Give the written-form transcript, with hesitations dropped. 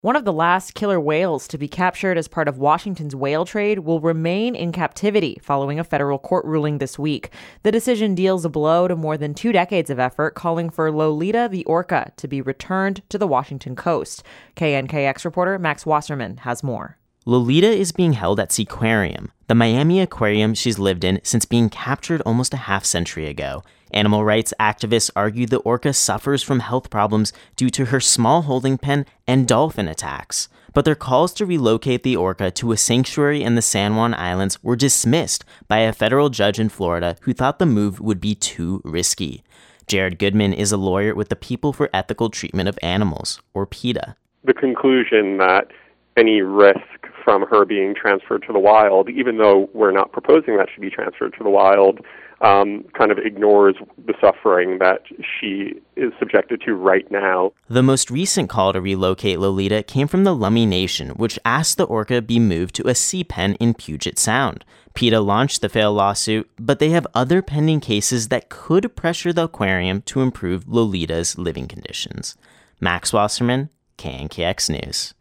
One of the last killer whales to be captured as part of Washington's whale trade will remain in captivity following a federal court ruling this week. The decision deals a blow to more than 2 decades of effort calling for Lolita the orca to be returned to the Washington coast. KNKX reporter Max Wasserman has more. Lolita is being held at Seaquarium, the Miami aquarium she's lived in since being captured almost a half-century ago. Animal rights activists argue the orca suffers from health problems due to her small holding pen and dolphin attacks. But their calls to relocate the orca to a sanctuary in the San Juan Islands were dismissed by a federal judge in Florida who thought the move would be too risky. Jared Goodman is a lawyer with the People for Ethical Treatment of Animals, or PETA. The conclusion that any risk from her being transferred to the wild, even though we're not proposing that she be transferred to the wild, kind of ignores the suffering that she is subjected to right now. The most recent call to relocate Lolita came from the Lummi Nation, which asked the orca be moved to a sea pen in Puget Sound. PETA launched the failed lawsuit, but they have other pending cases that could pressure the aquarium to improve Lolita's living conditions. Max Wasserman, KNKX News.